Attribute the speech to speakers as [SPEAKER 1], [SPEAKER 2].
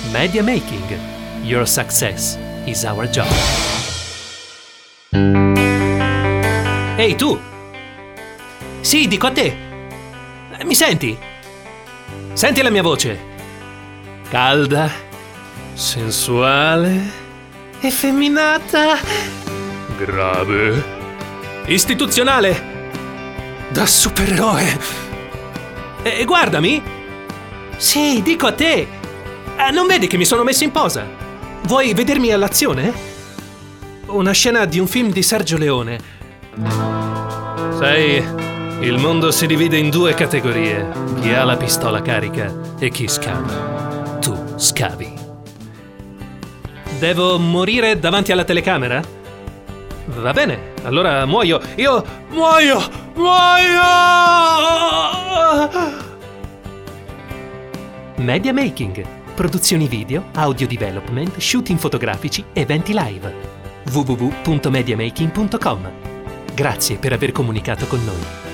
[SPEAKER 1] Media Making. Your success is our job. Ehi tu! Sì, dico a te! Mi senti? Senti la mia voce! Calda, sensuale, effeminata, grave, istituzionale, da supereroe. E guardami! Sì, dico a te! Non vedi che mi sono messo in posa? Vuoi vedermi all'azione? Una scena di un film di Sergio Leone. Sai, il mondo si divide in due categorie: chi ha la pistola carica e chi scava. Tu scavi. Devo morire davanti alla telecamera? Va bene, allora muoio. Io muoio! Media Making. Produzioni video, audio development, shooting fotografici, eventi live. www.mediamaking.com. Grazie per aver comunicato con noi.